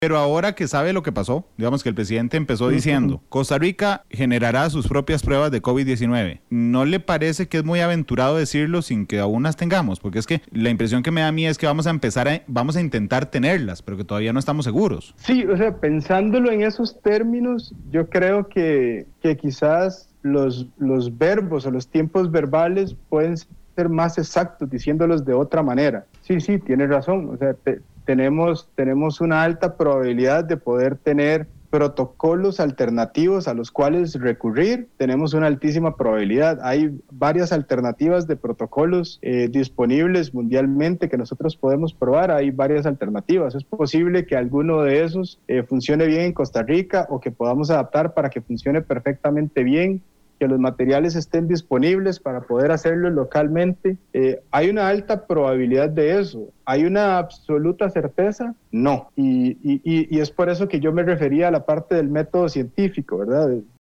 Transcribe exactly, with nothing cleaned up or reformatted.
Pero ahora que sabe lo que pasó, digamos que el presidente empezó diciendo, Costa Rica generará sus propias pruebas de COVID diecinueve. ¿No le parece que es muy aventurado decirlo sin que aún las tengamos? Porque es que la impresión que me da a mí es que vamos a empezar a, vamos a intentar tenerlas, pero que todavía no estamos seguros. Sí, o sea, pensándolo en esos términos, yo creo que, que quizás los, los verbos o los tiempos verbales pueden ser más exactos diciéndolos de otra manera. Sí, sí, tienes razón, o sea, te, Tenemos, tenemos una alta probabilidad de poder tener protocolos alternativos a los cuales recurrir. Tenemos una altísima probabilidad. Hay varias alternativas de protocolos eh, disponibles mundialmente que nosotros podemos probar. Hay varias alternativas. Es posible que alguno de esos eh, funcione bien en Costa Rica o que podamos adaptar para que funcione perfectamente bien, que los materiales estén disponibles para poder hacerlo localmente. Eh, ¿Hay una alta probabilidad de eso? ¿Hay una absoluta certeza? No. Y, y, y es por eso que yo me refería a la parte del método científico, ¿verdad?